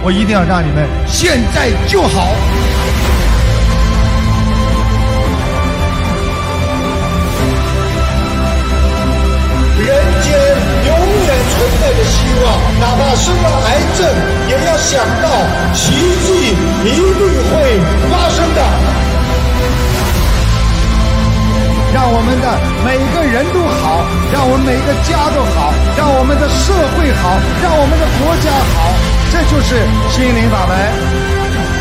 我一定要让你们现在就好。 人间永远存在的希望，哪怕生了癌症，也要想到奇迹一定会发生的。 让我们的每个人都好，让我们每个家都好，让我们的社会好，让我们的国家好，这就是心灵法门。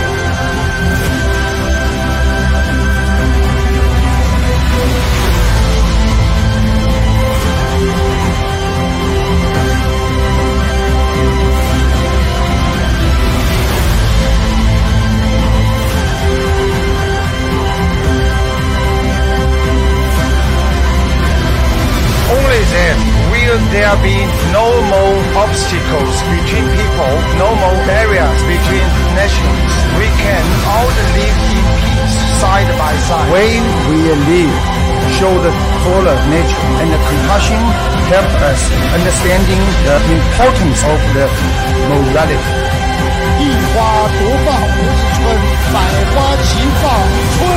Then will there be no more obstacles between people, no more barriers between nations. We can all live in peace side by side. When we live, show the fuller nature and the compassion help us understanding the importance of the morality. 一花独放50春，百花齐放春